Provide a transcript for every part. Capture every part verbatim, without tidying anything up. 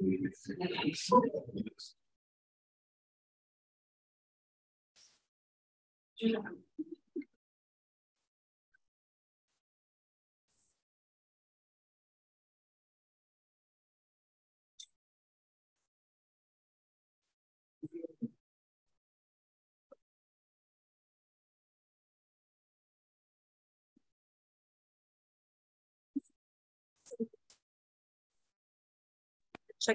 Check.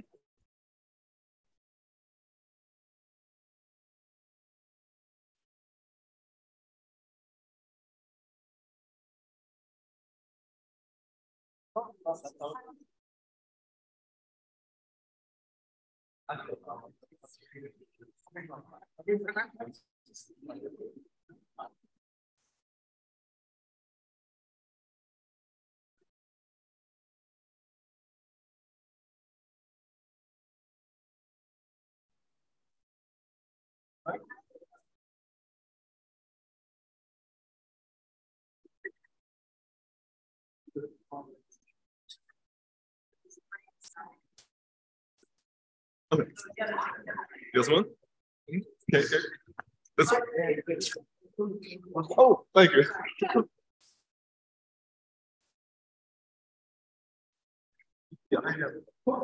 Okay. This one? Okay, okay. This one? Oh, thank you. Yeah, I have.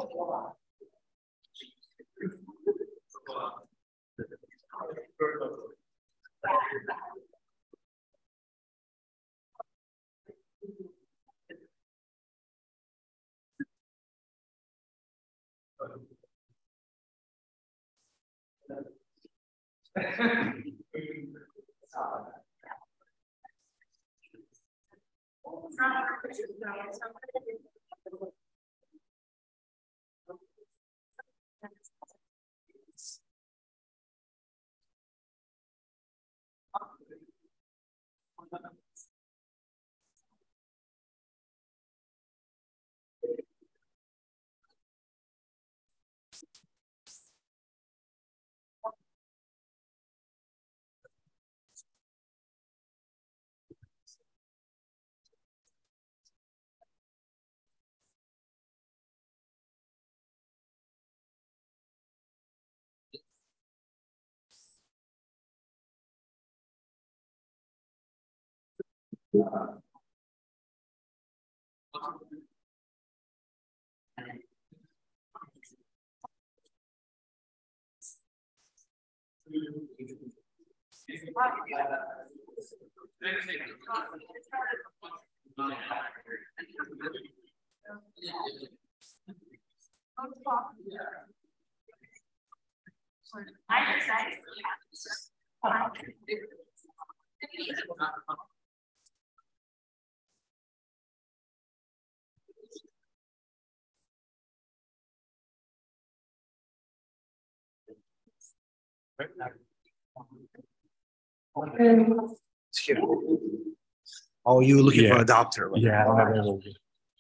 It's here. Oh, you were looking Yeah. for a doctor? Right? Yeah, I don't have any.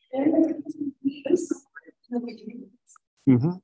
Mm-hmm.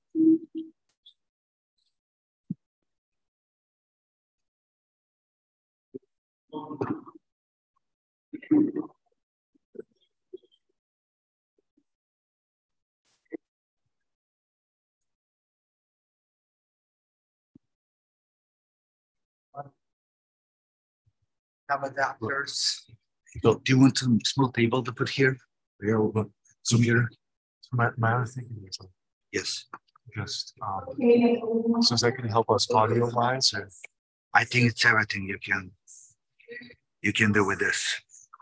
Have adapters. So do you want some small table to put here? Yeah, but so Computer? so my, my other thinking is like, Yes. just um, so that can help us audio wise, or I think it's everything you can you can do with this.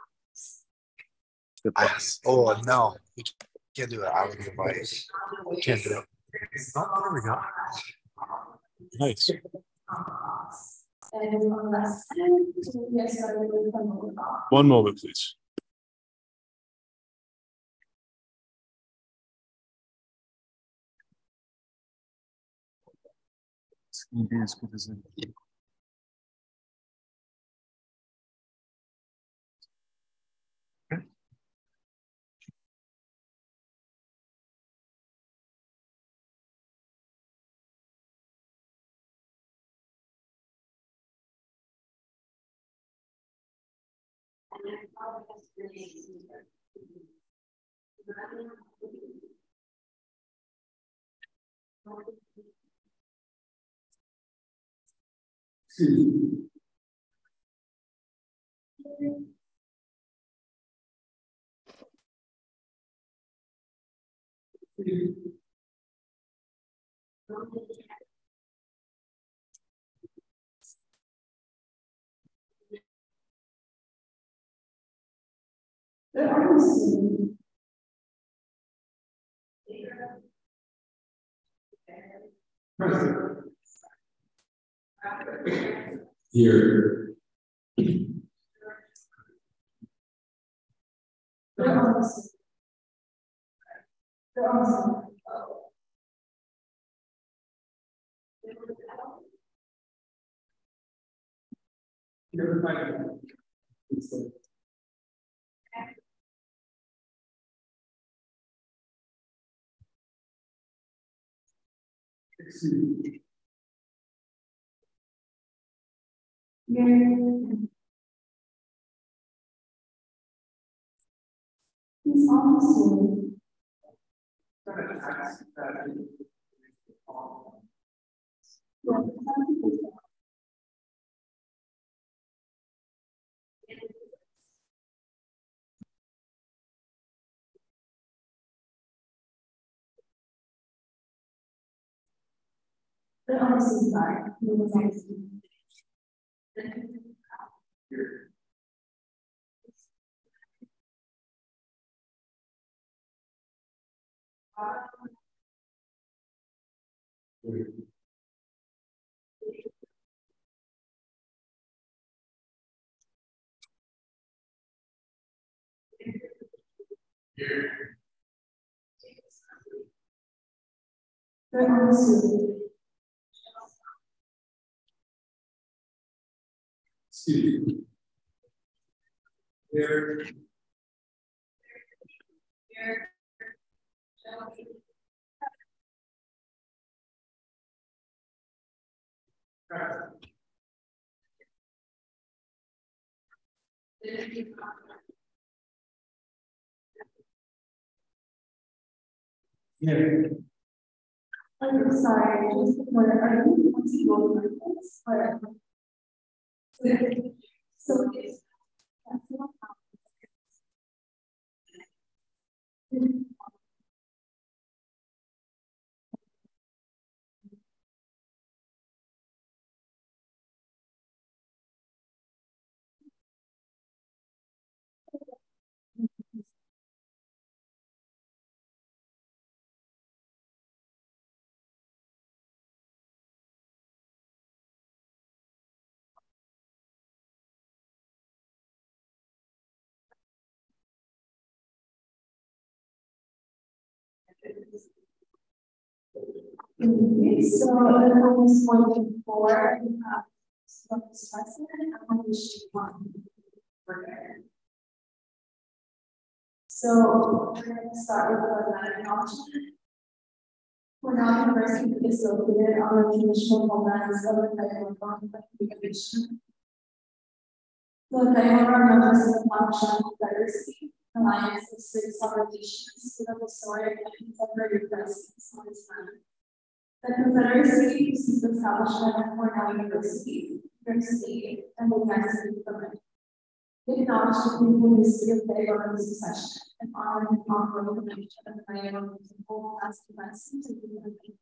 I, oh no, you can't do it out of the device. can't do it. Oh, there we go. Nice. One moment, please. It's gonna be as good as it. Present. Here. He's also the opposite side. He was actually the opposite. Excuse me. Here. Here. Yeah. I'm sorry, just before I didn't want to go over this, but so it's that's not okay, so the home is one four, uh, so specimen, and one is one. So we're going to start with the acknowledgement. Cornell University is located on the traditional homelands of the Cayamar Confederation. The Cayamar members of the Pakistan Confederacy, alliance of six sovereign nations with a historic and contemporary presence on this land. The Confederacy uses the establishment of Cornell University, their state, and the United States government. It acknowledged the beautiful history of Cayamar succession and honored the ongoing connection of Cayamar people as defense to the community.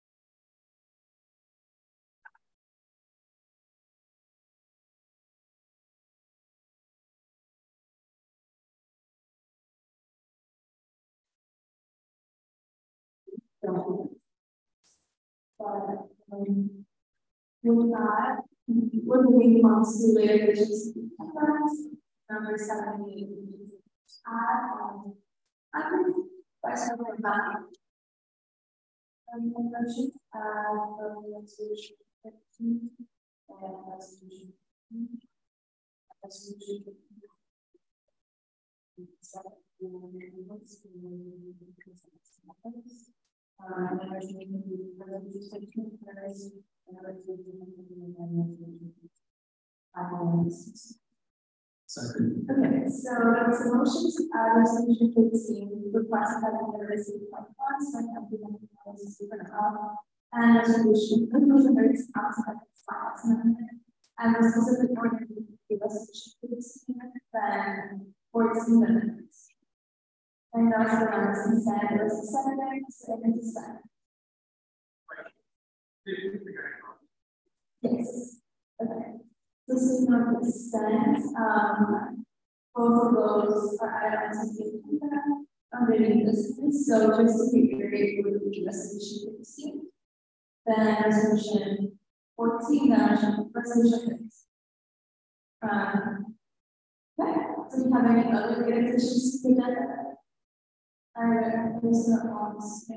But um, with that, we're moving on to later visions number seventy-eight. Um, I would question about um, motion, uh, the resolution fifteen and resolution resolution seven. Um, and there's making the resolution and resolution. Second. Okay, so there's a motion to add resolution fifteen, requested by the University of Funds, and implementing policies for the and resolution, inclusion rates, aspects, files, and and the specific order to give us fifteen, then fourteen minutes. And that's the numbers consent, there was a seven minutes, and a dissent. Yes. Okay. So seeing no dissent, um, both of those are items to be underneath this. So just to reiterate, would be resolution fifteen. Then resolution fourteen, then resolution fifteen. Um, okay. Do we have any other additions to the agenda? Or there's no ones.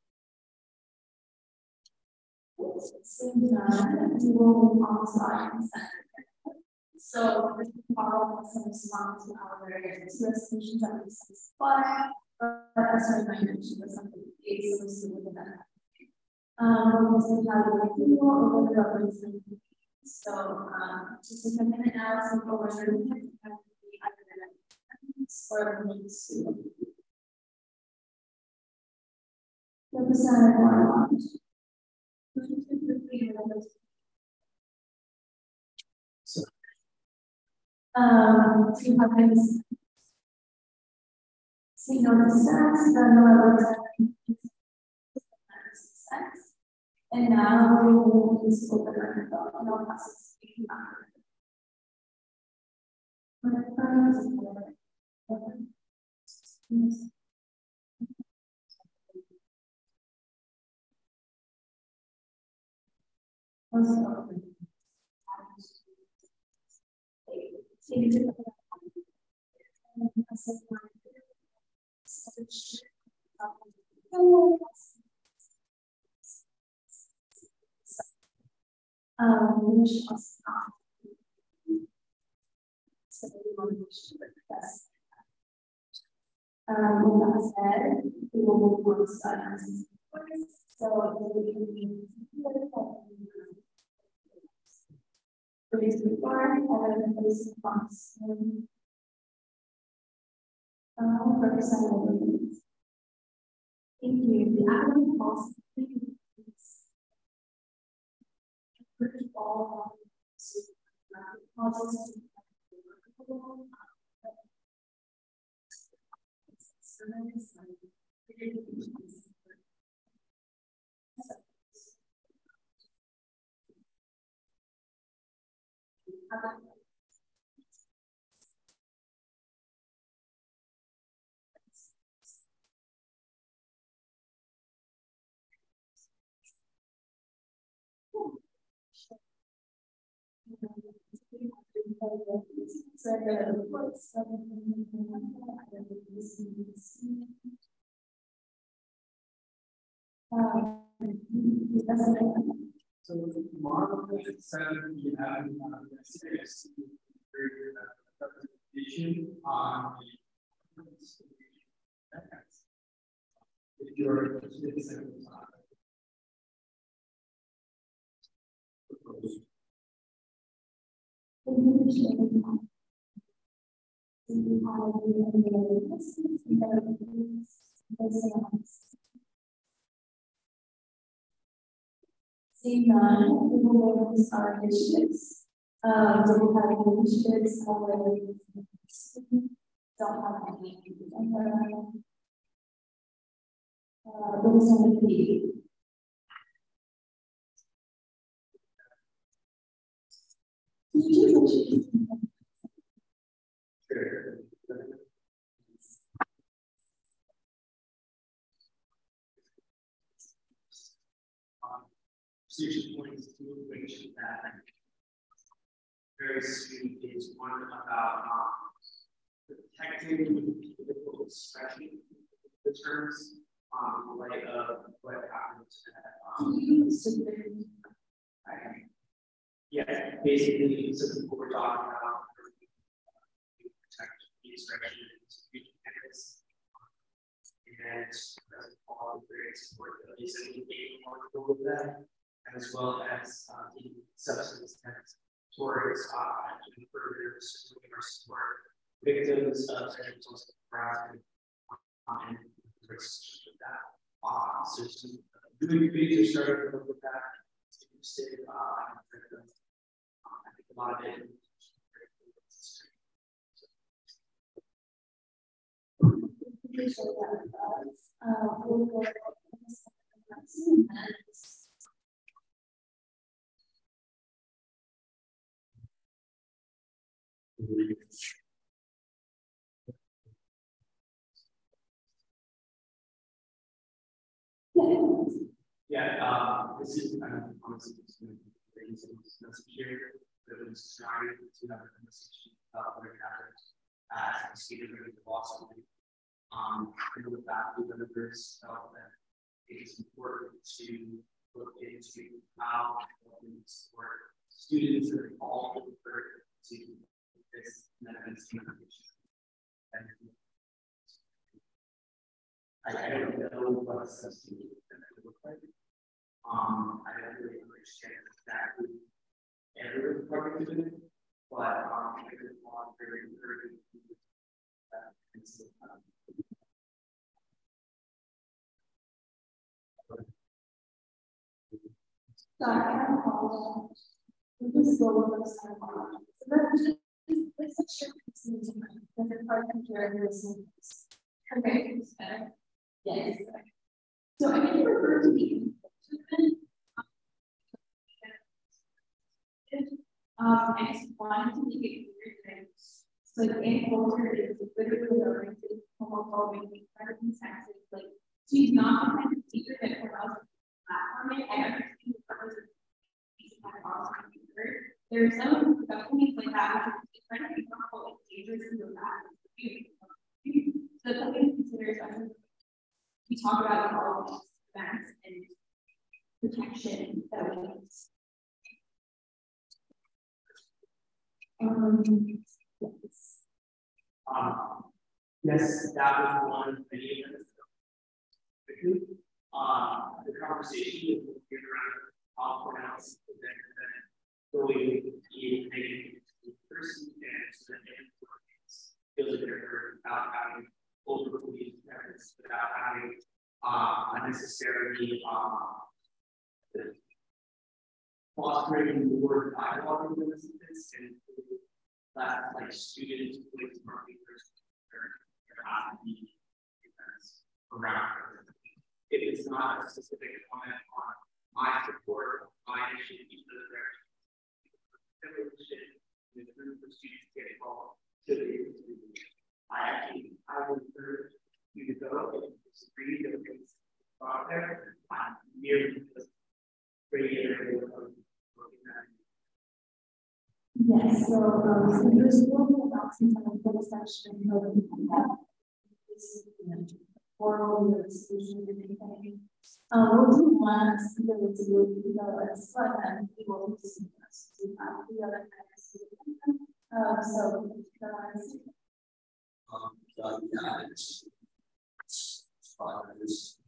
Seeing none, we will move on to our consent. So this tomorrow has some response to our various resolutions that we specify, but as I mentioned, was something is associated with that. Um, we have a review over the reference. So, um, just a minute now, some over the or needs to. Representative Warnock. Um, do you have any signal dissent, then the representative dissent. And now we will move to open our phone and I'll pass it to speaking after. Um, which was not. So we want to request. Um, with that said, we will move on to items. So we can be produced before, and then produced response. Um, representative. Thank you. The applicant also all So tomorrow at seven, you have a serious presentation on the if you're interested in Seeing none, we will move to our initiatives. Um, do we have any initiatives already? Don't have any. Uh, what is on the P? Procedure points to which that very soon is one about um, protecting political expression the terms um, in light of what happened at um, I, yeah, basically some people were talking about uh, protect the expression and speech candidates and all the very support that they said we gave comfortable with that, as well as uh, the substance abuse towards uh, and further supporting our support victims of sexual harassment um, and risks of that. Uh, so some really big are starting to look at that. Interested, uh, I think the a lot of it. Uh, we'll go Yeah, um, this is kind of honestly just going to be some message here that was trying to have a conversation about what happened at the state of Boston. Um, and with that, the members felt that it is important to look into how we support students that are all referred to this medicine. I, I don't know what a substitute would look like. Um, I don't really understand exactly every department is in it, but um, I could want very, very uh, So I can follow. We just go over the same one. So that's just it's a short listening time. That's a part of your listening. Okay, it's better. Yes. So I can refer to the um I just wanted to make it clear that so in culture is literally oriented homophobic circumstances. Like she's not the kind of teacher that promotes platforming. I understand the purpose of teaching my boss on computer. There are some companies like that which is incredibly harmful and dangerous to the back. So that's something to consider, especially we talk about all of these events and protection that we need. Um, yes. Um, yes, that was one video. Uh, the conversation was around how pronounced the event going to be negative to the person and so that they feel that they're hurt without having overbelief parents, without having uh, unnecessarily um, fostering the word dialogue in this and that like students with marketing there has to be events around. It is not a specific comment on my support, my issue, each of the directions. The group of students get involved. I actually, I would encourage you to go and disagree with things out there. I'm merely just reiterating what Yes, so um, so there's one about some kind of full section of this oral solution and anything. Um, we'll do one ability with the others, but then we will see us to have the other kind of um, so the ones. Um, uh, yeah, it's, it's, it's,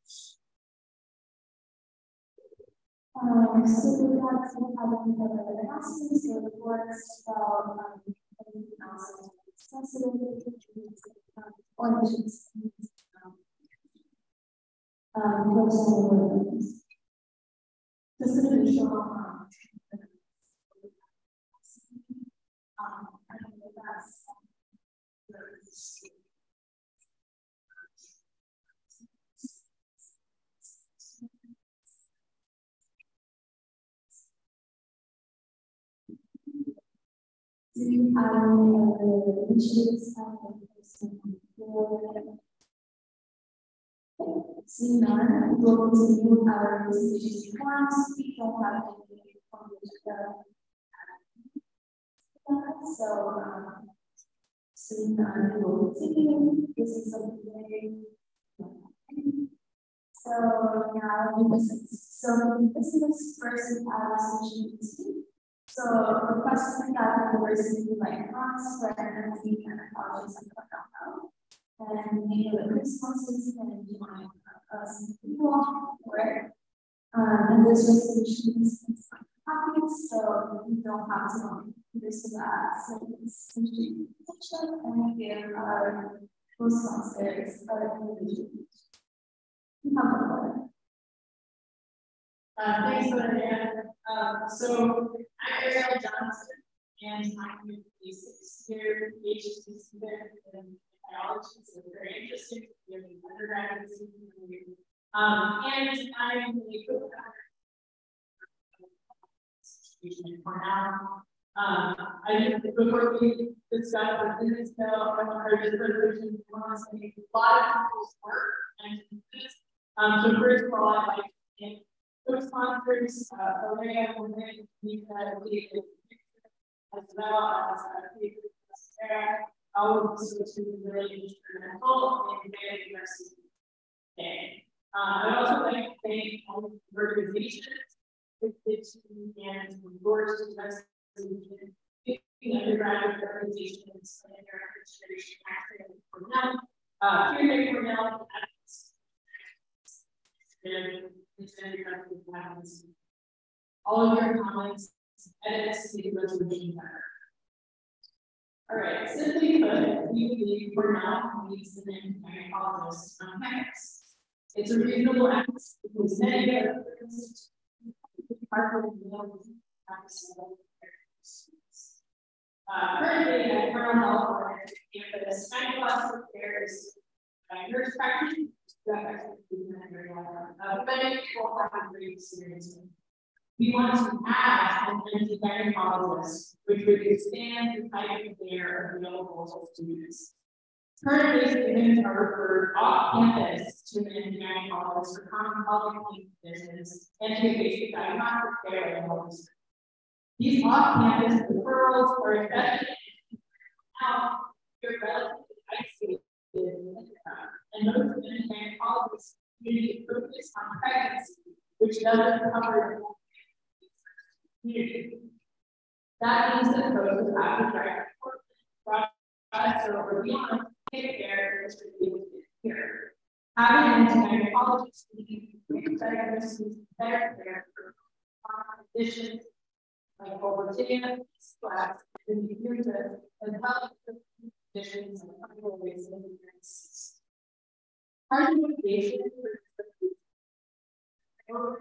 Um, so we have some having the analysis, so the works about um, analysis, sensitive or issues, um, personal awareness. This is an initial um, um, I don't know that's do you have any other issues? Seeing none, we'll continue our presentation forms. We don't have any from the so um, seeing none, we will continue. This is something very so now this is so this is first our solution. So requests like that university like grants, residency, and colleges and whatnot. And many of the responses and join us people work. Um, and this resolution is copies, so we don't have to do this to that. So it's essentially and we give our responses our individuals. Uh, thanks, Maria. Um, so I'm Ariel Johnson. and I'm a six-year PhD student in biology, so very interesting. We're an undergraduate student. Um, and I'm a co-founder of Cornell. Um, I just, before we discuss what this bill, I want to just resolution, I want to say a lot of people's work and this. Um, so first of all, I'd like to thank co-sponsors, uh, Olaya, Women, Nika, David, as well as Sarah. All of this was really instrumental in getting the rest of the day. Um, I'd also like to thank all of the organizations that did and endorsed the resolution, the undergraduate organizations, and their administration acting for Cornell, uh, here at Cornell, and all of your comments, edits to the resolution better. All right, simply put, we believe Cornell needs an engineering colleges on campus. It's a reasonable ask because many of the Harvard Uh, currently at Cornell Health campus, ninety plus prepares uh, nurse practitioners. Uh, many people have a great experience. We want to add an engineering colleges, which would expand the type of care available to students. Currently, students are referred off campus to an engineering college for common public conditions and to basic diagnostic care and health. These off-campus referrals are especially now they're relatively isolated and most engineering colleges community focus on pregnancy, which doesn't cover the community. That means that those who have the direct process or beyond take care of here. Having engineering colleges need diagnosis better care for conditions like overtaken, splash, and use it as well as conditions and other ways of experiences. Part of motivation for all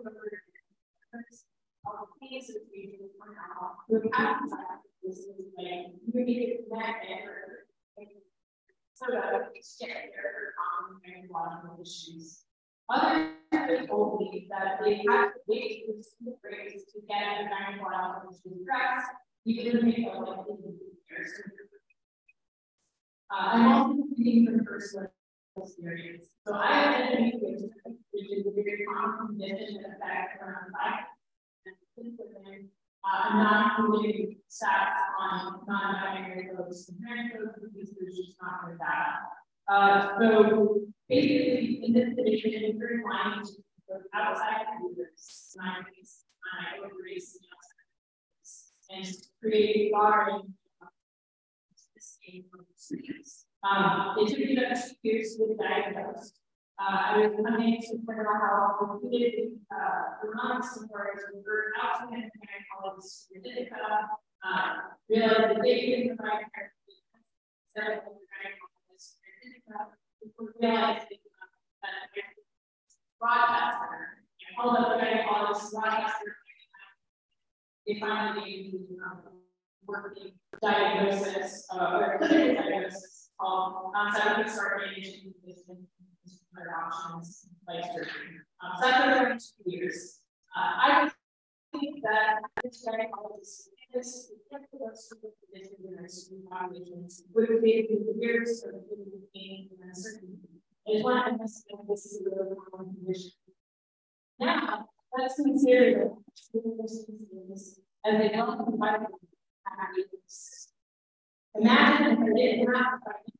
the cases we do for now, we have to this is like we need to connect and so that we share their common gynecological issues. Others believe that they have to wait for school grades to get a gynecological issue addressed, even if they feel like they need their surgery. Uh, I'm also speaking from personal experience. So I have endometriosis, which is a very common condition that affects around five and women. Uh, I'm not including stats on non-binary folks and trans folks because there's just not good data. Uh, so basically, in this condition, we're trying to go outside of this, my race, my race, and create broader escape from students. Um, it took me about two years to get diagnosed. Uh, I was coming to Cornell Health, repeatedly, uh, for months before I was referred out to an gynecologist in Ithaca, uh, realized that they didn't provide care for the gynecologist in Ithaca, realized that broadcaster, I called up the gynecologist, broadcaster, they finally gave me um, working diagnosis, uh, or clinical diagnosis called non-cytokine start radiation resistant options like surgery. Um, so that's over two years. Uh, I think that this gynecologist this conditions in our student populations would have been years of pain and uncertainty. I just want to emphasize this is a really common condition. Now, let's consider that as they don't provide happiness. Imagine if they didn't have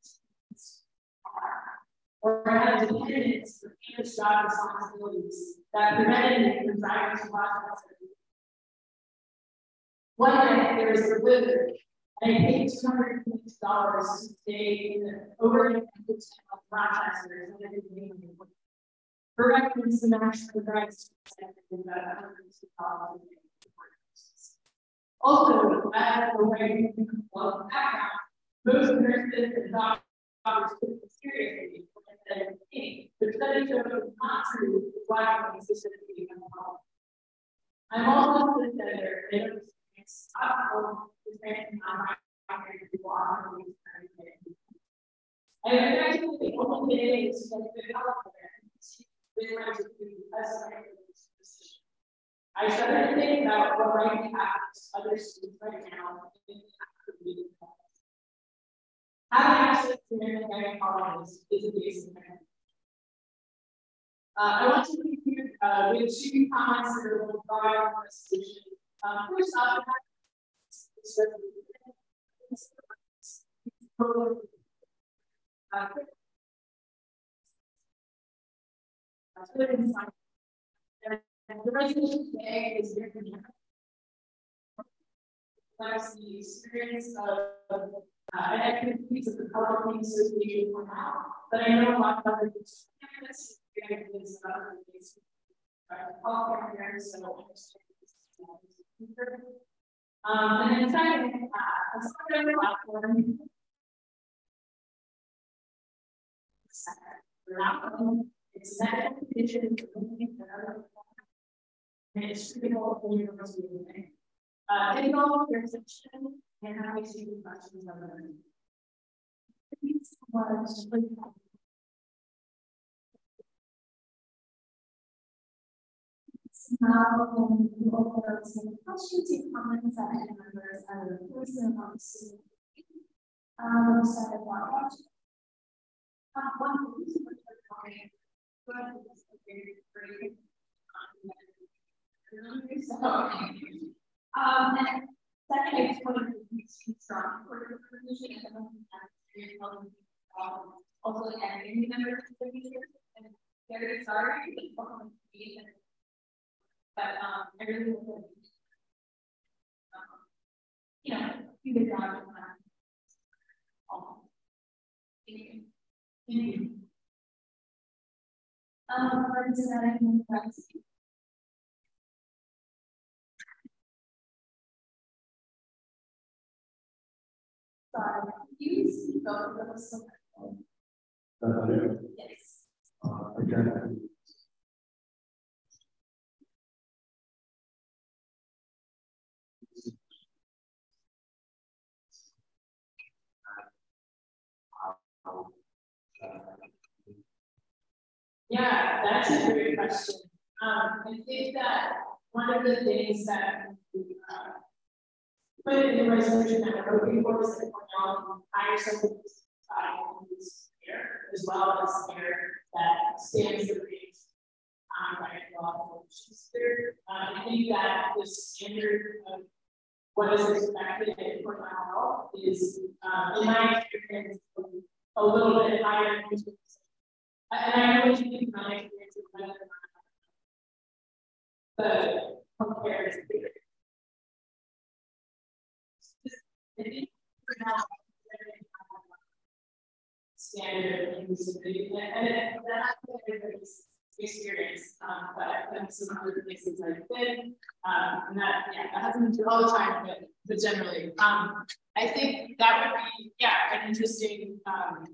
or had dependents for parents' job responsibilities that prevented them from driving to hospital. One night there was a blizzard, and I paid two hundred fifty dollars to stay in the overnight hotel of Rochester. Her records and actually drives also, as the way well background, most nurses and doctors took it seriously. The study showed not true black women specifically. I'm also a senator and experience is very non-binary people on these kind of things. And I think the only thing is that the developer I started to think about what right we have other students right now. Having access to internet colleges is a basic thing. Uh, I want to leave you uh, with two comments that will provide our presentation. Um, first off, uh, and the resolution today is very reflects the experience of uh, an activities of the Public Association for now, but I know a lot of other things. Is other things. Healthcare, so um, and then second, uh, a second platform. It's medical condition, and it's critical for university living. Uh, any all your section, and how we see the questions of them. Now, um, we will open up some questions and comments that any members either person or student. Um, we'll start with our question. Uh, one reason for talking, but it's very great. Um, and second, I just wanted to be strong for the position and also again, any members of the meeting and very sorry. But um, I really would, um, you know, do the job of my um, thank you. Thank you. Um, for the setting friends. Sorry, you speak over the summer. Uh, Yes. uh, again. Yeah, that's a great question. Um, I think that one of the things that we uh, put in the resolution that we're looking for is that we're hire someone who's here, as well as here that stands the rates on right law. Uh, I think that the standard of what is expected for my health is, uh, in my experience, a little bit higher. And I know what you think my experience is better than the healthcare is bigger. I think for now, standard in this city, and that's everybody's experience. Um, but in some other places I've been, um, and that, yeah, that hasn't been all the time, but, but generally, um, I think that would be, yeah, an interesting. Um,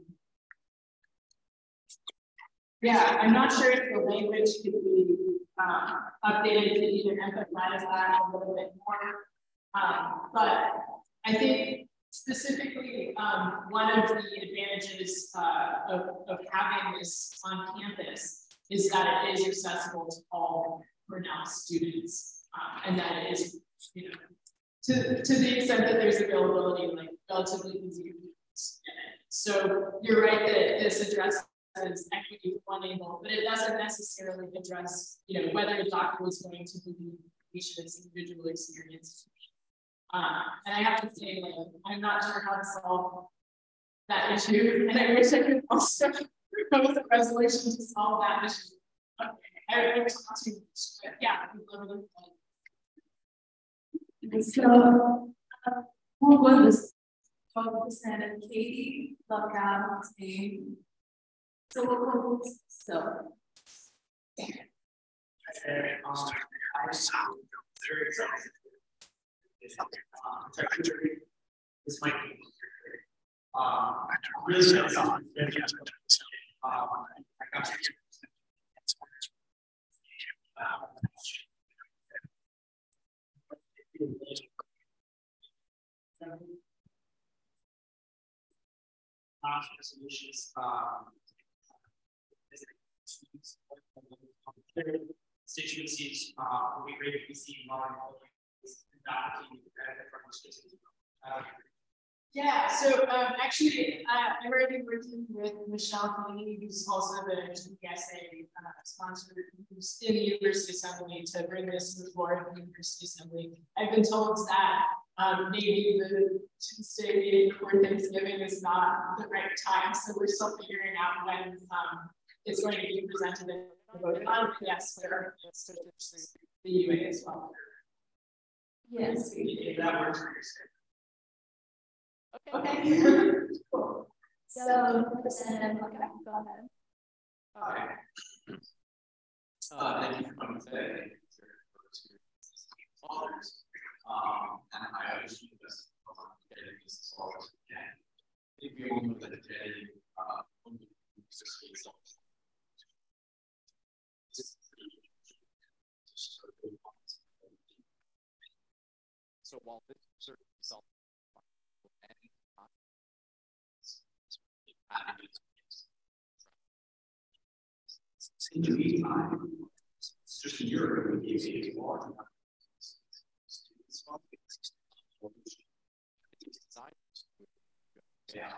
Yeah, I'm not sure if the language could be um, updated to even emphasize that a little bit more. Um, but I think specifically, um, one of the advantages uh, of, of having this on campus is that it is accessible to all Cornell students, um, and that it is, you know, to, to the extent that there's availability, like relatively easy to use. So you're right that this addresses as equity for one angle, but it doesn't necessarily address, you know, whether the doctor is going to believe the patient's individual experience. Uh, and I have to say, like, I'm not sure how to solve that issue, and I wish I could also propose a resolution to solve that issue. Okay, I don't know too much, but yeah, so uh, who was twelve percent of Katie, love out team. So what was so yeah. Um, I saw very excited. This might be um, really um, I got House resolutions, um, constituencies, uh, will be great to see more employees adopting the benefit from this business. Uh, Yeah, so um, actually, uh, I'm already working with Michelle Kennedy, who's also the G P S A uh, sponsor, who's in the University Assembly, to bring this to the board of the University Assembly. I've been told that um, maybe the Tuesday meeting before Thanksgiving is not the right time, so we're still figuring out when um, it's going to be presented and voted on. Yes, there are the U A as well. Yes. If that works for your state. Okay. Cool. So, Representative, okay, go ahead. Okay. Uh, thank you for coming today. Thank you for others. Um, and I wish you the best of luck getting this as as we can. If you want to today, uh, six weeks old. So while this certain self in the meantime, it's just a year ago, we gave it a large amount of yeah.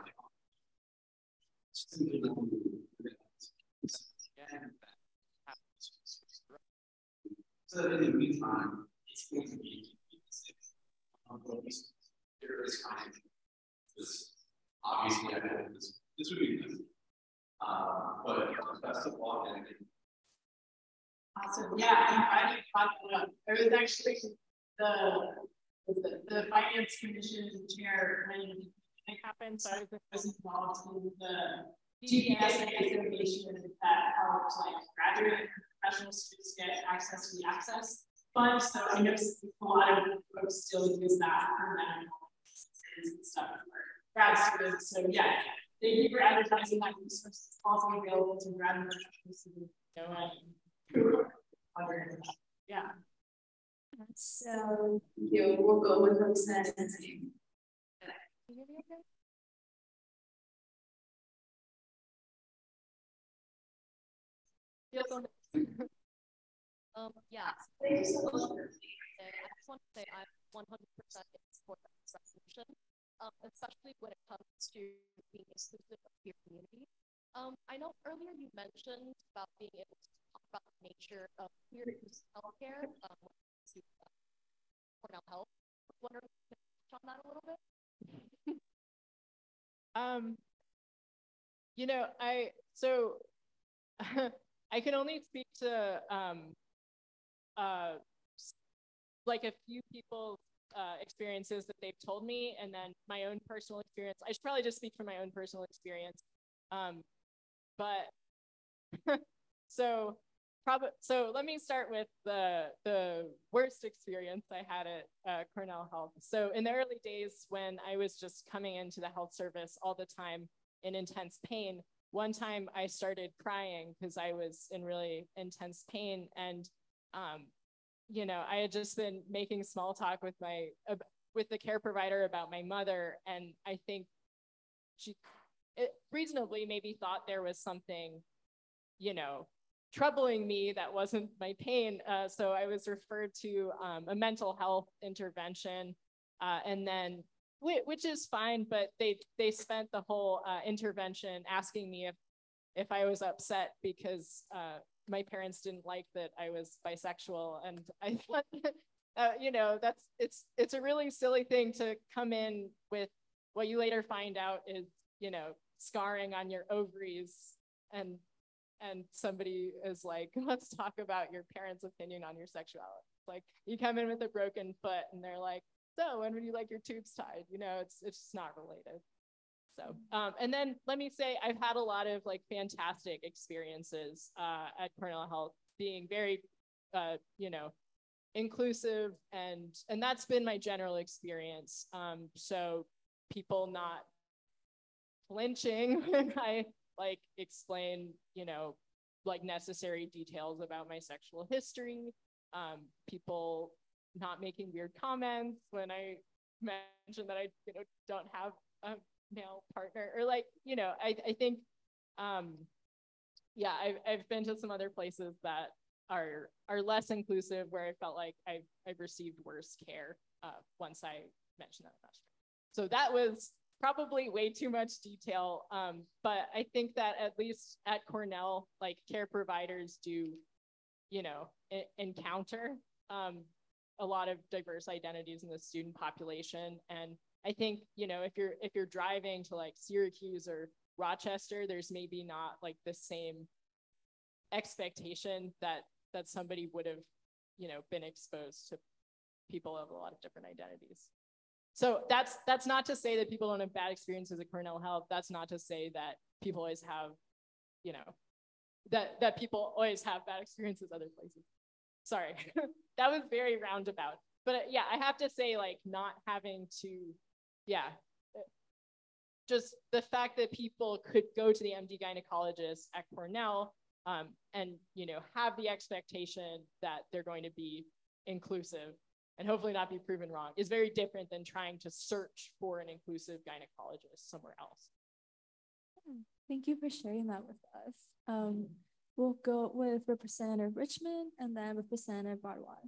So in the meantime, it's going to be um, there is kind of this obviously I know this this would be nice. Uh, but best of luck and Awesome. Yeah, I'm glad you brought that up. I was actually the the, the finance commission chair when it happened, so I was, was involved in the G P S A association that helped like graduate and professional students get access to the Access Fund. So I know a lot of folks still use that for them and stuff for grad students. So yeah, thank you for advertising that resource. It's also available to grad professionals who know it. Yeah. So, you will go with Representative team. Can you hear me okay? Yes. um, yeah. I just want to say I'm one hundred percent in support of this resolution, um, especially when it comes to being inclusive of your community. Um, I know earlier you mentioned about being able to talk about the nature of peer healthcare um, to uh, Cornell Health. I was wondering if you could touch on that a little bit. um, you know, I so I can only speak to um, uh, like a few people's uh, experiences that they've told me, and then my own personal experience. I should probably just speak from my own personal experience. Um, but so probably so let me start with the the worst experience I had at uh, Cornell Health. So in the early days when I was just coming into the health service all the time in intense pain, one time I started crying because I was in really intense pain, and um, you know, I had just been making small talk with my uh, with the care provider about my mother, and I think she it reasonably maybe thought there was something, you know, troubling me that wasn't my pain. Uh, so I was referred to um, a mental health intervention, uh, and then, which is fine, but they they spent the whole uh, intervention asking me if if I was upset because uh, my parents didn't like that I was bisexual, and I thought, uh, you know, that's it's it's a really silly thing to come in with what you later find out is, you know, scarring on your ovaries, and and somebody is like, let's talk about your parents' opinion on your sexuality. Like, you come in with a broken foot and they're like, so when would you like your tubes tied? You know, it's it's just not related. So, um, and then let me say, I've had a lot of like fantastic experiences uh, at Cornell Health, being very, uh, you know, inclusive, and and that's been my general experience. Um, so people not flinching when I like explain, you know, like necessary details about my sexual history, um, people not making weird comments when I mention that I, you know, don't have a male partner, or like, you know, I, I think, um, yeah, I've, I've been to some other places that are are less inclusive where I felt like I've, I've received worse care uh, once I mentioned that. So that was probably way too much detail, um, but I think that at least at Cornell, like care providers do, you know, I- encounter um, a lot of diverse identities in the student population. And I think, you know, if you're if you're driving to like Syracuse or Rochester, there's maybe not like the same expectation that that somebody would have, you know, been exposed to people of a lot of different identities. So that's that's not to say that people don't have bad experiences at Cornell Health. That's not to say that people always have, you know, that that people always have bad experiences other places. Sorry, that was very roundabout. But uh, yeah, I have to say, like, not having to, yeah, just the fact that people could go to the M D gynecologist at Cornell um, and, you know, have the expectation that they're going to be inclusive and hopefully not be proven wrong is very different than trying to search for an inclusive gynecologist somewhere else. Thank you for sharing that with us. Um, we'll go with Representative Richmond and then Representative Bardwaj.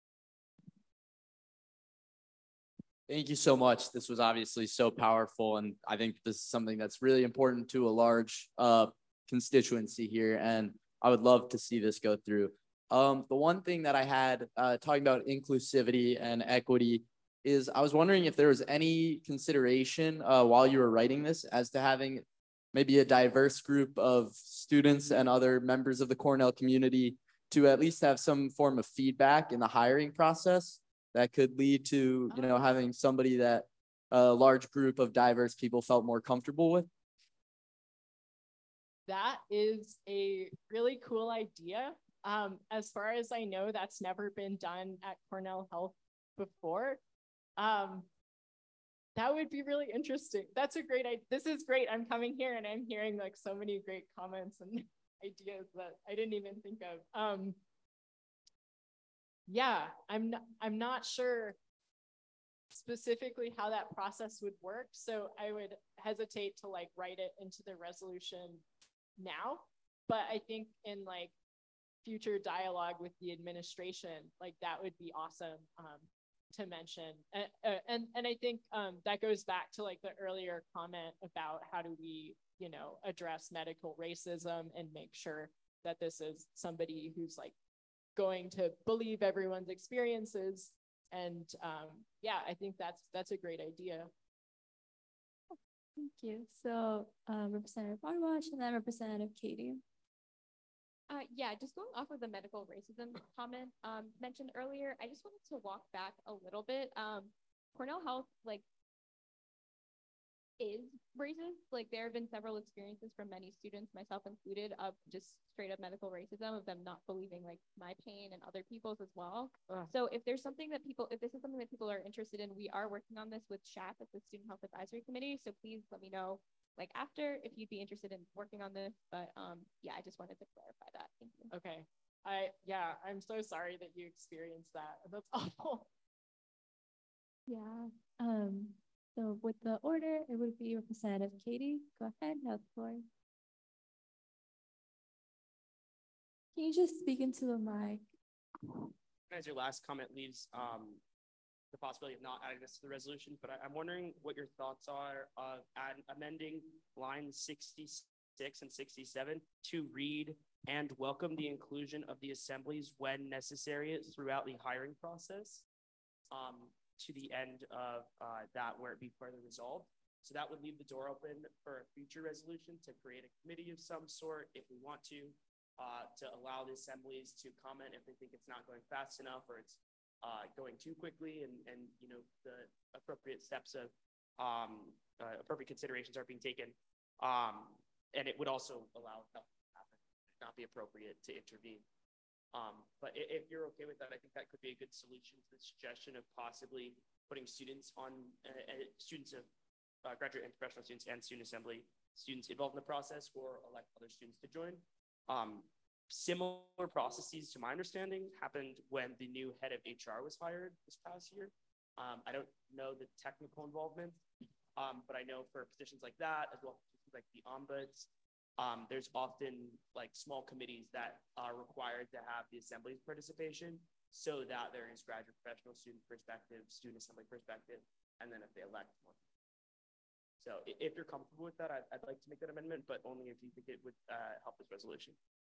Thank you so much. This was obviously so powerful, and I think this is something that's really important to a large uh, constituency here, and I would love to see this go through. Um, the one thing that I had uh, talking about inclusivity and equity is I was wondering if there was any consideration uh, while you were writing this as to having maybe a diverse group of students and other members of the Cornell community to at least have some form of feedback in the hiring process that could lead to, you know, having somebody that a large group of diverse people felt more comfortable with. That is a really cool idea. Um, as far as I know, that's never been done at Cornell Health before. Um, that would be really interesting. That's a great idea. This is great. I'm coming here and I'm hearing like so many great comments and ideas that I didn't even think of. Um, yeah, I'm not, I'm not sure specifically how that process would work. So I would hesitate to like write it into the resolution now, but I think in like future dialogue with the administration, like that would be awesome um, to mention. And, uh, and, and I think um, that goes back to like the earlier comment about how do we, you know, address medical racism and make sure that this is somebody who's like going to believe everyone's experiences. And um, yeah, I think that's that's a great idea. Thank you. So um, Representative Bardwaj and then Representative Katie. Uh, yeah, just going off of the medical racism comment um, mentioned earlier, I just wanted to walk back a little bit. Um, Cornell Health, like, is racist. Like, there have been several experiences from many students, myself included, of just straight up medical racism, of them not believing like my pain and other people's as well. Ugh. So if there's something that people, if this is something that people are interested in, we are working on this with S H A P at the Student Health Advisory Committee. So please let me know like after if you'd be interested in working on this. But um, yeah, I just wanted to clarify that. Thank you. Okay. I, yeah, I'm so sorry that you experienced that. That's awful. Yeah. Um, so with the order, it would be Representative Katie. Go ahead, have the floor. Can you just speak into the mic? As your last comment leaves um, the possibility of not adding this to the resolution, but I, I'm wondering what your thoughts are of add, amending lines sixty-six and sixty-seven to read and welcome the inclusion of the assemblies when necessary throughout the hiring process um, to the end of uh, that where it be further resolved. So that would leave the door open for a future resolution to create a committee of some sort if we want to. Uh, to allow the assemblies to comment if they think it's not going fast enough or it's uh, going too quickly, and, and you know the appropriate steps of um, uh, appropriate considerations are being taken. Um, and it would also allow nothing to happen, not be appropriate to intervene. Um, but if you're okay with that, I think that could be a good solution to the suggestion of possibly putting students on uh, uh, students of uh, graduate and professional students and student assembly students involved in the process, or elect other students to join. Um, similar processes, to my understanding, happened when the new head of H R was hired this past year. Um, I don't know the technical involvement, Um, but I know for positions like that, as well as positions like the ombuds, um, there's often like small committees that are required to have the assembly's participation so that there is graduate professional student perspective, student assembly perspective, and then if they elect one. So if you're comfortable with that, I'd, I'd like to make that amendment, but only if you think it would uh, help this resolution.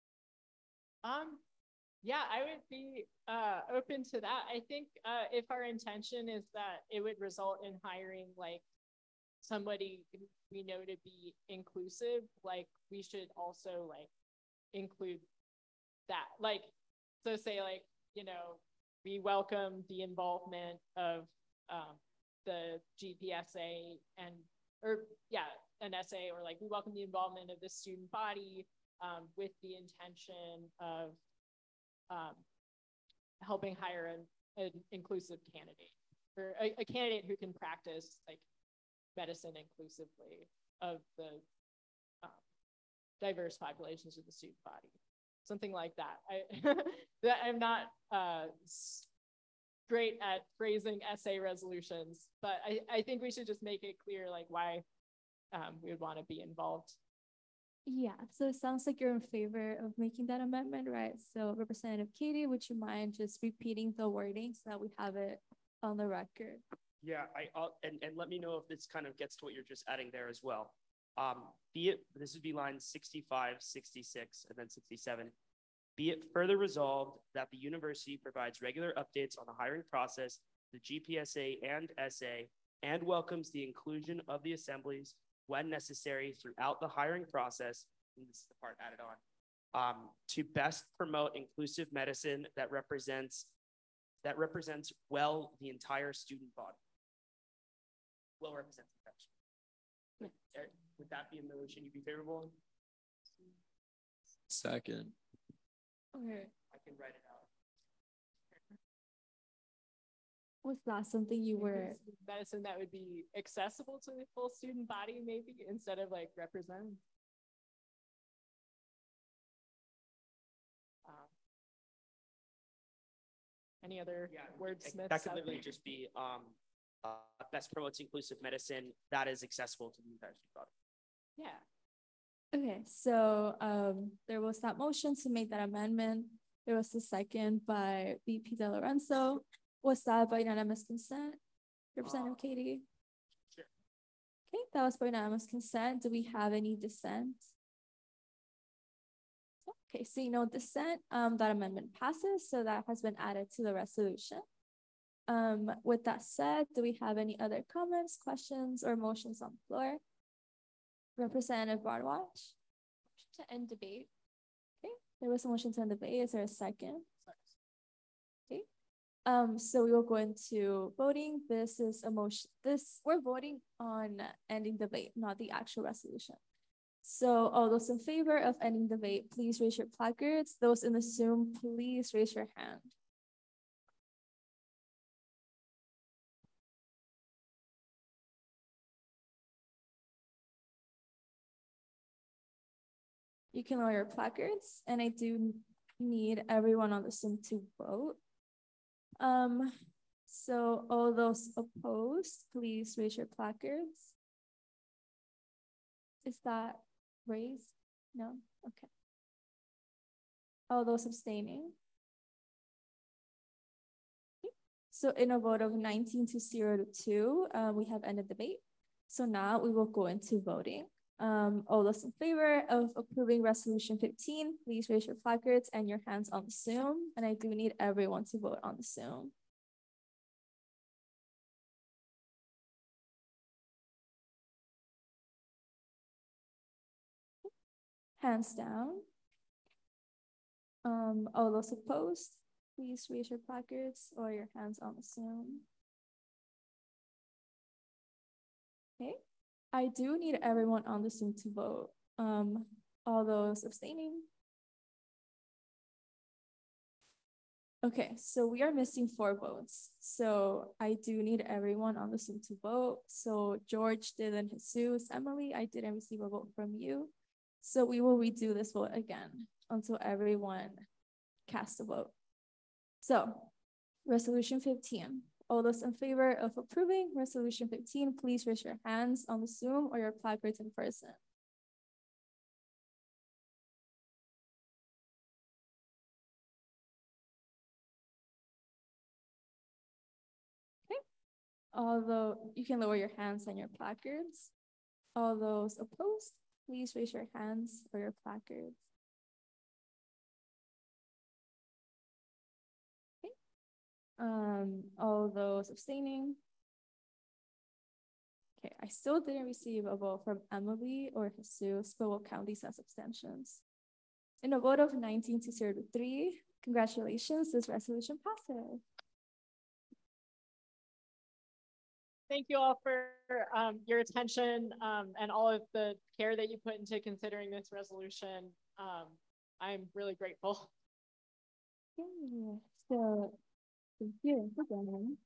Um, yeah, I would be uh, open to that. I think uh, if our intention is that it would result in hiring like somebody who we know to be inclusive, like we should also like include that. Like, so say like, you know, we welcome the involvement of um, the G P S A and, or yeah, an S A, or like we welcome the involvement of the student body um, with the intention of um, helping hire an, an inclusive candidate, or a, a candidate who can practice like medicine inclusively of the um, diverse populations of the student body. Something like that. I, that I'm not uh, great at phrasing essay resolutions, but I, I think we should just make it clear like why um, we would want to be involved. Yeah, so it sounds like you're in favor of making that amendment, right? So Representative Katie, would you mind just repeating the wording so that we have it on the record? Yeah, I I'll, and, and let me know if this kind of gets to what you're just adding there as well. Um, be it, this would be lines sixty-five, sixty-six, and then sixty-seven. Be it further resolved that the university provides regular updates on the hiring process, the G P S A and S A, and welcomes the inclusion of the assemblies when necessary throughout the hiring process, and this is the part added on, um, to best promote inclusive medicine that represents that represents well the entire student body. Well represents the entire student. Would, would that be a motion you'd be favorable on? Second. Okay. I can write it out. Was that something you were? Medicine that would be accessible to the full student body, maybe, instead of like represent. Um, any other yeah, wordsmiths? That could literally just be um, uh, best promotes inclusive medicine that is accessible to the entire student body. Yeah. Okay, so um, there was that motion to make that amendment. There was a second by V P De Lorenzo. Was that by unanimous consent? Representative Uh, Katie? Sure. Okay, that was by unanimous consent. Do we have any dissent? Okay, seeing no dissent, um, that amendment passes, so that has been added to the resolution. Um, with that said, do we have any other comments, questions, or motions on the floor? Representative Bardwatch? To end debate. Okay, there was a motion to end debate. Is there a second? Okay. Um, so we will go into voting. This is a motion. This we're voting on ending debate, not the actual resolution. So all those in favor of ending debate, please raise your placards. Those in the Zoom, please raise your hand. You can lower your placards, and I do need everyone on the Zoom to vote. Um, so all those opposed, please raise your placards. Is that raised? No? Okay. All those abstaining? Okay. So in a vote of nineteen to zero to two, uh, we have ended debate. So now we will go into voting. Um, all those in favor of approving resolution fifteen, please raise your placards and your hands on the Zoom. And I do need everyone to vote on the Zoom. Hands down. Um, all those opposed, please raise your placards or your hands on the Zoom. Okay. I do need everyone on the Zoom to vote. Um, all those abstaining. Okay, so we are missing four votes. So I do need everyone on the Zoom to vote. So George, Dylan, Jesus, Emily, I didn't receive a vote from you. So we will redo this vote again until everyone cast a vote. So resolution fifteen, All those in favor of approving resolution fifteen, please raise your hands on the Zoom or your placards in person. Okay. Although you can lower your hands on your placards. All those opposed, please raise your hands or your placards. Okay. Um, all those abstaining. Okay, I still didn't receive a vote from Emily or Jesus, but we'll count these as abstentions. In a vote of nineteen to zero to three, congratulations, this resolution passes. Thank you all for um, your attention um, and all of the care that you put into considering this resolution. Um, I'm really grateful. Okay, so thank you again.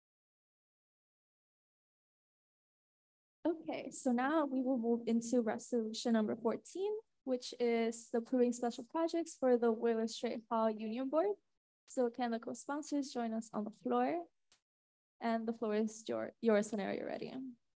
Okay, so now we will move into resolution number fourteen, which is the approving special projects for the Willard Straight Hall Union Board. So can the co-sponsors join us on the floor? And the floor is your, yours whenever you're ready.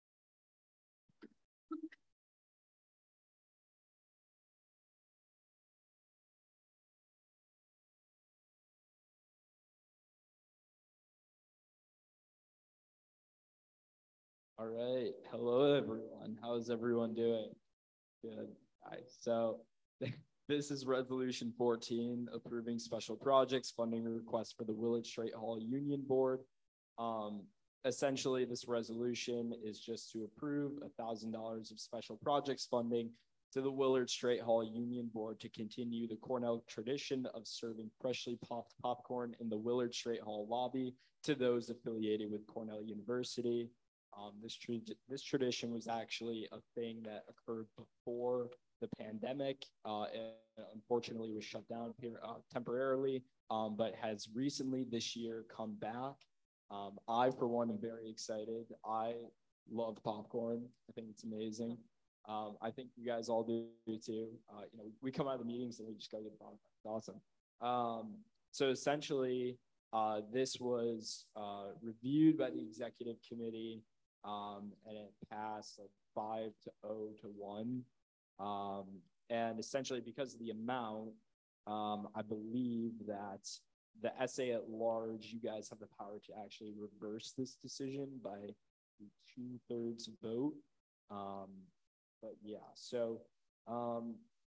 All right. Hello, everyone. How is everyone doing? Good. All right. So this is resolution fourteen, approving special projects funding request for the Willard Straight Hall Union Board. Um, essentially, this resolution is just to approve one thousand dollars of special projects funding to the Willard Straight Hall Union Board to continue the Cornell tradition of serving freshly popped popcorn in the Willard Straight Hall lobby to those affiliated with Cornell University. Um, this, tra this tradition was actually a thing that occurred before the pandemic, uh, and unfortunately was shut down here uh, temporarily, um, but has recently this year come back. Um, I, for one, am very excited. I love popcorn. I think it's amazing. Um, I think you guys all do too. Uh, you know, we come out of the meetings and we just go get popcorn. It's awesome. Um, so essentially, uh, this was uh, reviewed by the executive committee, um, and it passed like five to oh to one. Um, and essentially, because of the amount, um, I believe that the S A at large, you guys have the power to actually reverse this decision by two-thirds vote. Um, but yeah, so um,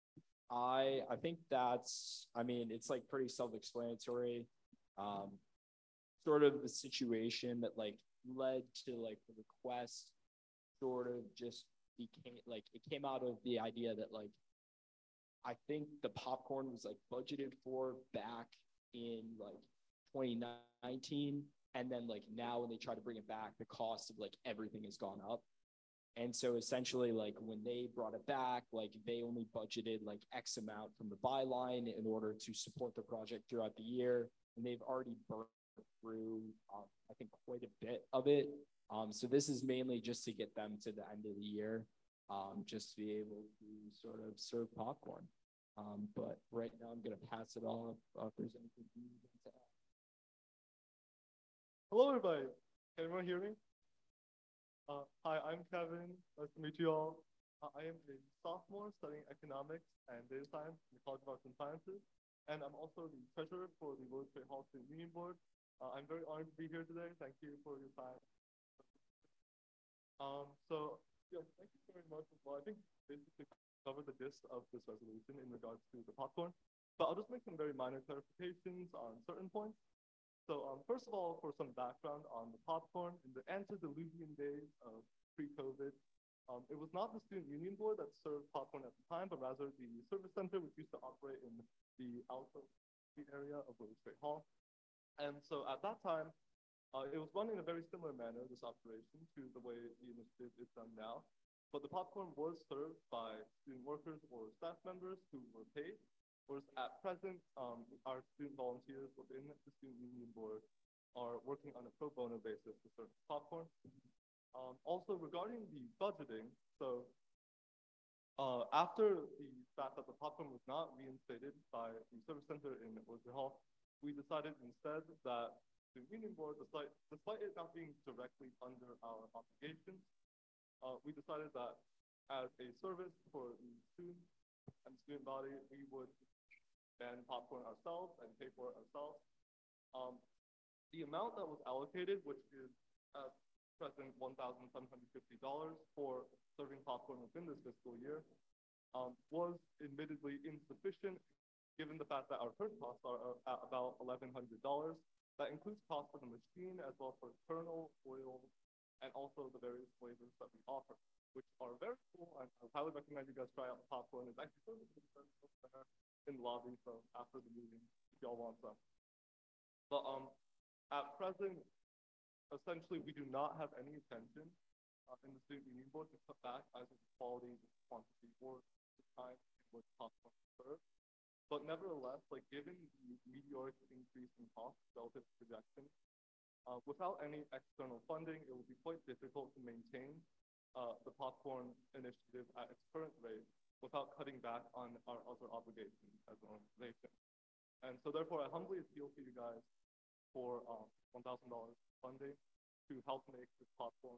I I think that's, I mean, it's like pretty self-explanatory. Um, sort of the situation that like led to like the request sort of just became like, it came out of the idea that like, I think the popcorn was like budgeted for back in like twenty nineteen. And then like now when they try to bring it back, the cost of like everything has gone up. And so essentially like when they brought it back, like they only budgeted like X amount from the byline in order to support the project throughout the year. And they've already burned through, um, I think, quite a bit of it. Um, so this is mainly just to get them to the end of the year, um, just to be able to sort of serve popcorn. Um, but right now I'm going to pass it on if, if there's anything you need to add. Hello, everybody. Can everyone hear me? Uh, hi, I'm Kevin. Nice to meet you all. Uh, I am a sophomore studying economics and data science in the College of Arts and Sciences. And I'm also the treasurer for the Willard Straight Hall Student Union Board. Uh, I'm very honored to be here today. Thank you for your time. Um, so, yeah, thank you very much as well. I think basically covered the gist of this resolution in regards to the popcorn. But I'll just make some very minor clarifications on certain points. So um, first of all, for some background on the popcorn, in the antediluvian days of pre-COVID, um, it was not the Student Union Board that served popcorn at the time, but rather the service center, which used to operate in the Alpha area of Willard Straight Hall. And so at that time, uh, it was run in a very similar manner, this operation, to the way the initiative is done now. But the popcorn was served by student workers or staff members who were paid. Whereas at present, um, our student volunteers within the Student Union Board are working on a pro bono basis to serve popcorn. Um, also, regarding the budgeting, so uh, after the fact that the popcorn was not reinstated by the service center in Willard Hall, we decided instead that student union board, despite, despite it not being directly under our obligations, uh, we decided that as a service for the students and student body, we would ban popcorn ourselves and pay for it ourselves. Um, the amount that was allocated, which is at present one thousand seven hundred fifty dollars for serving popcorn within this fiscal year, um, was admittedly insufficient given the fact that our current costs are uh, at about eleven hundred dollars. That includes costs for the machine as well as for kernel, oil, and also the various flavors that we offer, which are very cool. And I highly recommend you guys try out the popcorn. It's actually in the lobby, so after the meeting, if y'all want some. But um, at present, essentially, we do not have any intention uh, in the student union board to cut back either the quality, the quantity, or the time in which popcorn is served. But nevertheless, like given the meteoric increase in costs relative to projections, uh, without any external funding, it will be quite difficult to maintain uh, the popcorn initiative at its current rate without cutting back on our other obligations as an organization. And so therefore, I humbly appeal to you guys for um, one thousand dollars funding to help make this popcorn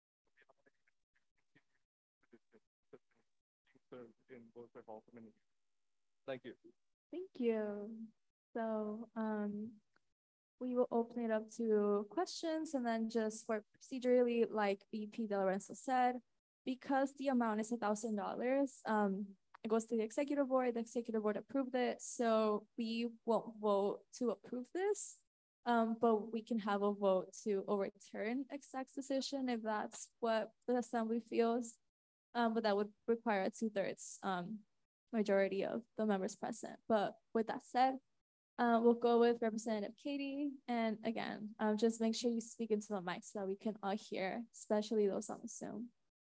served in Wilkes-Barre Hall community. Thank you. Thank you. So um, we will open it up to questions, and then just for procedurally, like V P De Lorenzo said, because the amount is a thousand dollars, um, it goes to the executive board. The executive board approved it, so we won't vote to approve this, um, but we can have a vote to overturn exec's decision if that's what the assembly feels. Um, but that would require a two-thirds um, majority of the members present. But with that said, uh, we'll go with Representative Katie. And again, um, just make sure you speak into the mic so that we can all hear, especially those on the Zoom.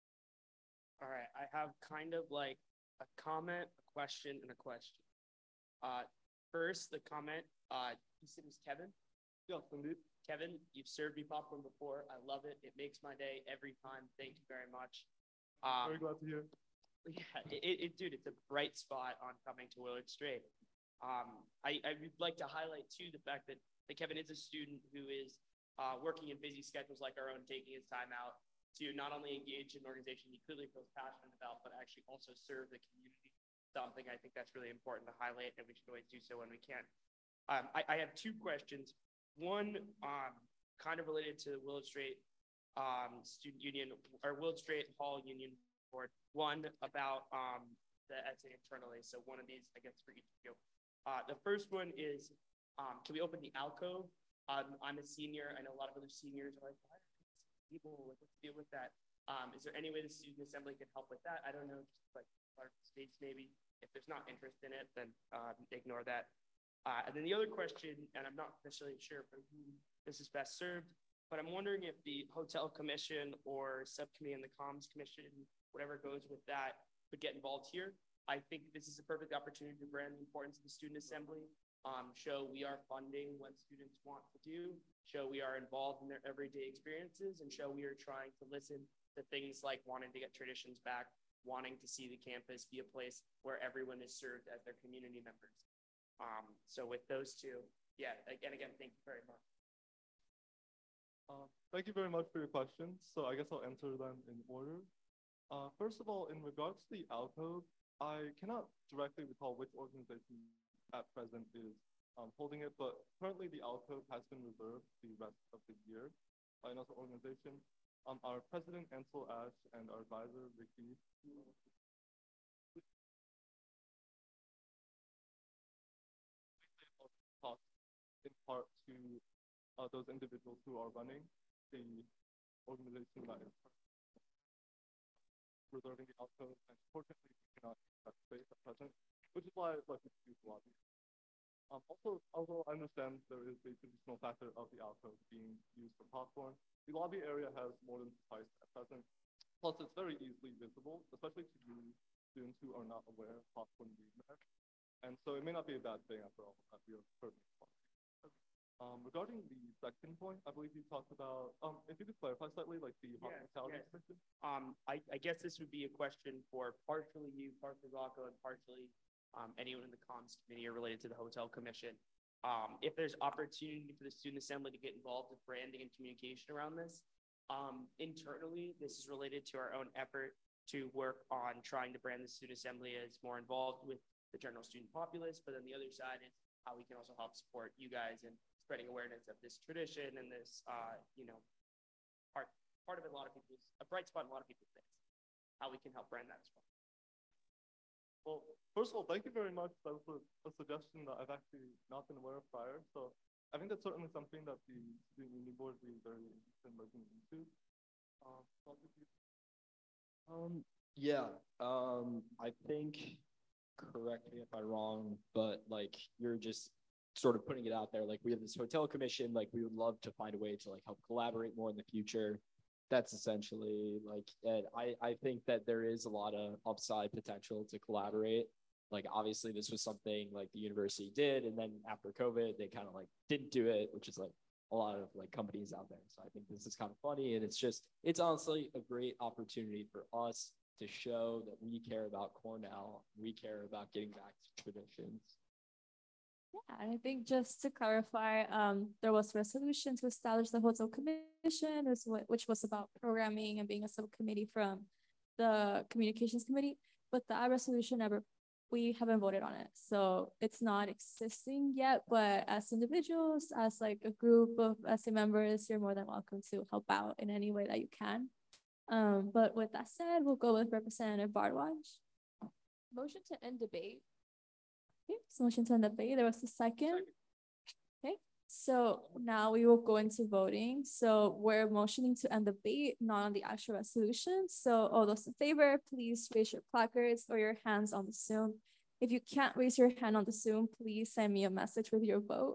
All right, I have kind of like a comment, a question, and a question. Uh, first, the comment, uh, you said it was Kevin? Yes, indeed. Kevin, you've served me popcorn before. I love it. It makes my day every time. Thank you very much. Um, Very glad to hear. Yeah, it, it, dude, it's a bright spot on coming to Willard Straight. Um, I, I would like to highlight too the fact that, that Kevin is a student who is uh, working in busy schedules like our own, taking his time out to not only engage in an organization he clearly feels passionate about, but actually also serve the community. Something I think that's really important to highlight, and we should always do so when we can. Um, I, I have two questions. One, um, kind of related to the Willard Straight um, Student Union or Willard Straight Hall Union Board. One about um, the essay internally. So one of these, I guess, for each of you. Uh, the first one is, um, can we open the alcove? Um, I'm a senior. I know a lot of other seniors are like, why are people like, let's deal with that? Um, is there any way the student assembly can help with that? I don't know, just like part of the states maybe. If there's not interest in it, then uh, ignore that. Uh, and then the other question, and I'm not necessarily sure for who this is best served, but I'm wondering if the hotel commission or subcommittee and the comms commission, whatever goes with that, would get involved here. I think this is a perfect opportunity to brand the importance of the student assembly, um, show we are funding what students want to do, show we are involved in their everyday experiences, and show we are trying to listen to things like wanting to get traditions back, wanting to see the campus be a place where everyone is served as their community members. Um, so with those two, yeah, again, again, thank you very much. Uh, thank you very much for your questions. So I guess I'll answer them in order. Uh, first of all, in regards to the alcove, I cannot directly recall which organization at present is um, holding it, but currently the alcove has been reserved the rest of the year by another organization. Um, our president, Ansel Ash, and our advisor, Ricky, in part to uh, those individuals who are running the organization that is reserving the alcove, and unfortunately we cannot use that space at present, which is why I'd like to use the lobby. Um, also, although I understand there is a traditional factor of the alcove being used for popcorn, the lobby area has more than sufficed at present. Plus, it's very easily visible, especially to new students who are not aware of popcorn being there. And so it may not be a bad thing after all that we are currently Um, regarding the second point, I believe you talked about, um, if you could clarify slightly, like the hospitality yes. commission. Um, I, I guess this would be a question for partially you, partially Rocco, and partially um, anyone in the comms committee or related to the hotel commission. um, if there's opportunity for the student assembly to get involved with branding and communication around this. Um, internally, this is related to our own effort to work on trying to brand the student assembly as more involved with the general student populace. But then the other side is how we can also help support you guys in spreading awareness of this tradition and this, uh, you know, part, part of a lot of people's, a bright spot in a lot of people's days, how we can help brand that as well. Well, first of all, thank you very much. That was a, a suggestion that I've actually not been aware of prior. So I think that's certainly something that the Student Union Board would be very interested in looking into. Um, so Um, yeah, um, I think, correct me if I'm wrong, but like you're just sort of putting it out there. Like we have this hotel commission, like we would love to find a way to like help collaborate more in the future. That's essentially like, and I, I think that there is a lot of upside potential to collaborate. Like obviously this was something like the university did, and then after COVID, they kind of like didn't do it, which is like a lot of like companies out there. So I think this is kind of funny, and it's just, it's honestly a great opportunity for us to show that we care about Cornell, we care about getting back to traditions. Yeah, and I think just to clarify, um, there was a resolution to establish the hotel commission, which wa- which was about programming and being a subcommittee from the communications committee, but that resolution never, we haven't voted on it. So it's not existing yet, but as individuals, as like a group of S A members, you're more than welcome to help out in any way that you can. Um, but with that said, we'll go with Representative Bardwaj. Motion to end debate. Okay, so motion to end debate. There was a second. Okay, so now we will go into voting. So we're motioning to end debate, not on the actual resolution. So all those in favor, please raise your placards or your hands on the Zoom. If you can't raise your hand on the Zoom, please send me a message with your vote.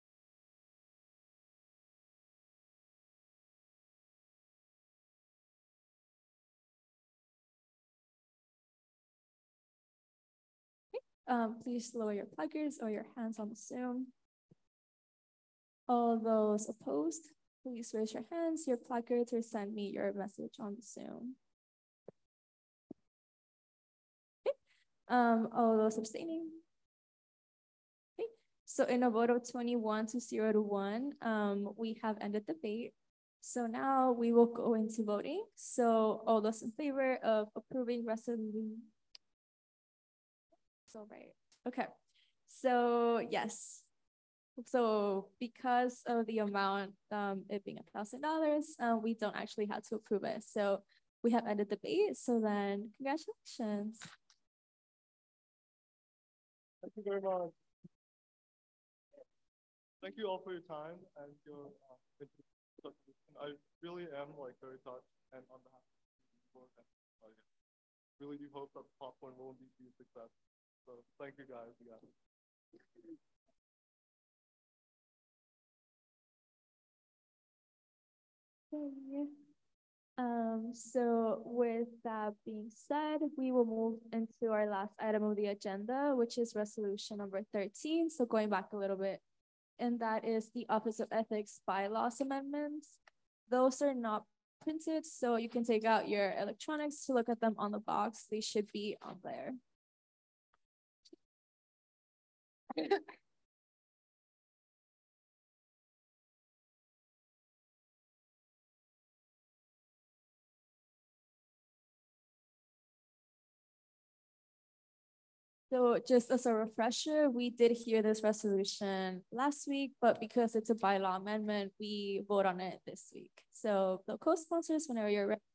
Um, please lower your placards or your hands on the Zoom. All those opposed, please raise your hands, your placards, or send me your message on the Zoom. Okay. Um, all those abstaining. Okay. So in a vote of twenty-one to zero to one, um, we have ended debate. So now we will go into voting. So all those in favor of approving resolution. So right. Okay. So yes. So because of the amount, um, it being a thousand dollars, uh, we don't actually have to approve it. So we have ended debate. So then, congratulations. Thank you very much. Thank you all for your time and your. Uh, I really am like very touched, and on behalf of the board, I really do hope that the popcorn will indeed be a success. So thank you guys again. Okay. Um, so with that being said, we will move into our last item of the agenda, which is resolution number thirteen. So going back a little bit, and that is the Office of Ethics bylaws amendments. Those are not printed, so you can take out your electronics to look at them on the box. They should be on there. So just as a refresher, we did hear this resolution last week, but because it's a bylaw amendment, we vote on it this week. So the co-sponsors, whenever you're ready.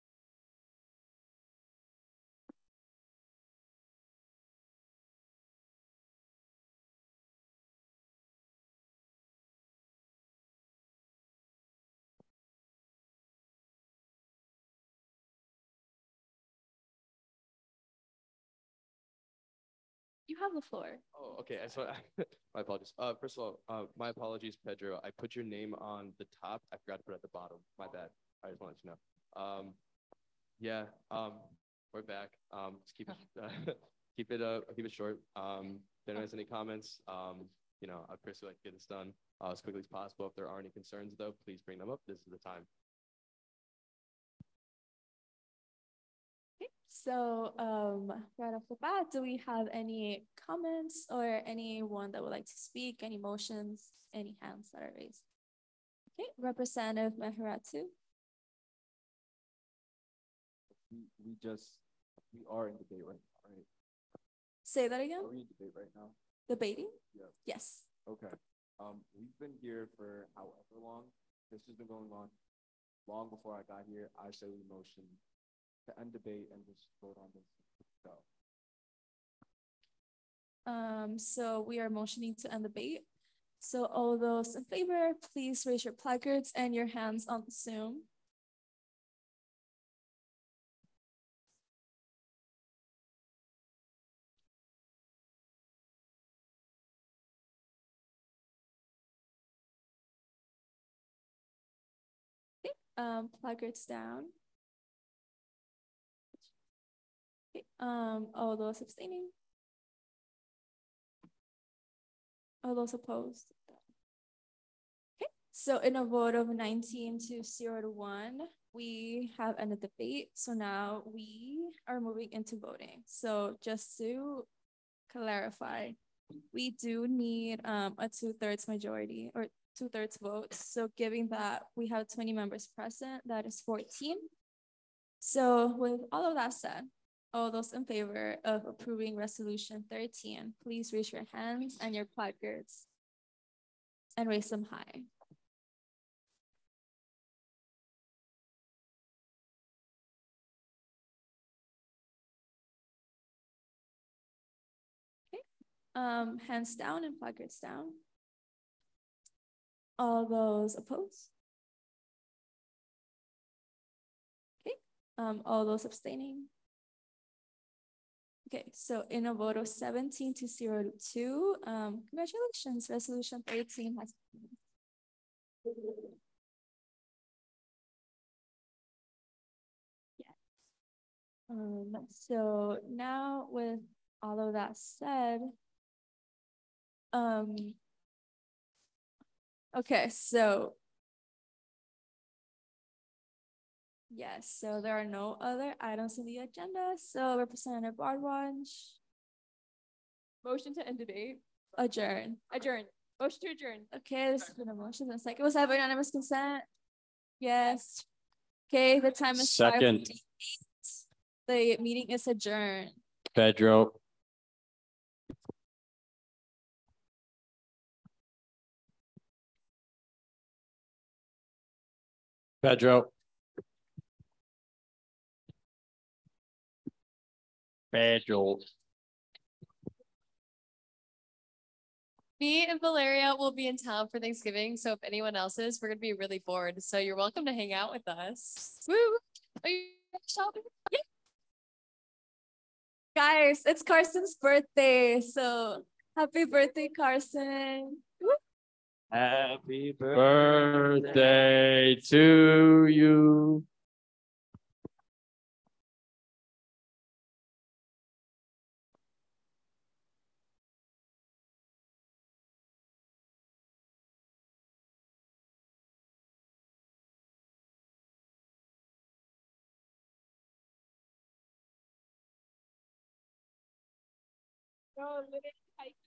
You have the floor. Oh, okay. So my apologies. Uh, first of all, uh, my apologies, Pedro. I put your name on the top. I forgot to put it at the bottom. My bad. I just wanted to know. Um, yeah. Um, we're back. Um, just keep it, uh, keep it, uh, keep it short. Um, if anyone has any comments, um, you know, I'd personally like to get this done uh, as quickly as possible. If there are any concerns, though, please bring them up. This is the time. So, um, right off the bat, do we have any comments or anyone that would like to speak? Any motions? Any hands that are raised? Okay, Representative Meheratu. We, we just, we are in debate right now, right? Say that again? Are we in debate right now? Debating? Yeah. Yes. Okay. Um, we've been here for however long. This has been going on long before I got here. I say we motion to end debate and just vote on this. So. Um, so we are motioning to end debate. So all those in favor, please raise your placards and your hands on Zoom. Okay, um, placards down. Okay, um, all those abstaining. All those opposed. Okay, so in a vote of nineteen to zero to one, we have ended the debate. So now we are moving into voting. So just to clarify, we do need um, a two-thirds majority or two-thirds vote. So given that we have twenty members present, that is fourteen. So with all of that said, all those in favor of approving resolution thirteen, please raise your hands and your placards and raise them high. Okay, um, hands down and placards down. All those opposed? Okay, um, all those abstaining? Okay, so in a vote of seventeen to zero to two, um, congratulations, resolution thirteen has. Yes. Um, so now with all of that said, um, okay, so yes, so there are no other items in the agenda. So Representative Bardwaj. Motion to end debate. Adjourn. Adjourn. Motion to adjourn. Okay, this has been a motion and second. Was that by unanimous consent? Yes. Okay, the time is Second. The meeting is adjourned. Pedro. Pedro. Pedro. Me and Valeria will be in town for Thanksgiving, so if anyone else is, we're gonna be really bored. So you're welcome to hang out with us. Woo! Are you shopping? Yeah. Guys, it's Carson's birthday, so happy birthday, Carson. Woo. Happy birthday to you. No, literally, I